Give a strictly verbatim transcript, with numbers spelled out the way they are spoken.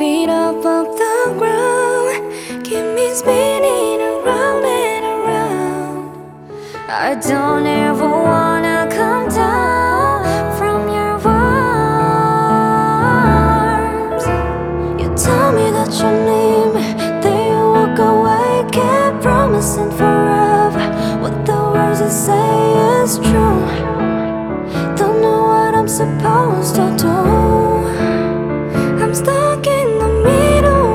feet up off the ground, keep me spinning around and around. I don't ever wanna come down from your arms. You tell me that you need me, then you walk away. Can't promise in forever what the words you say is true. Don't know what I'm supposed to do.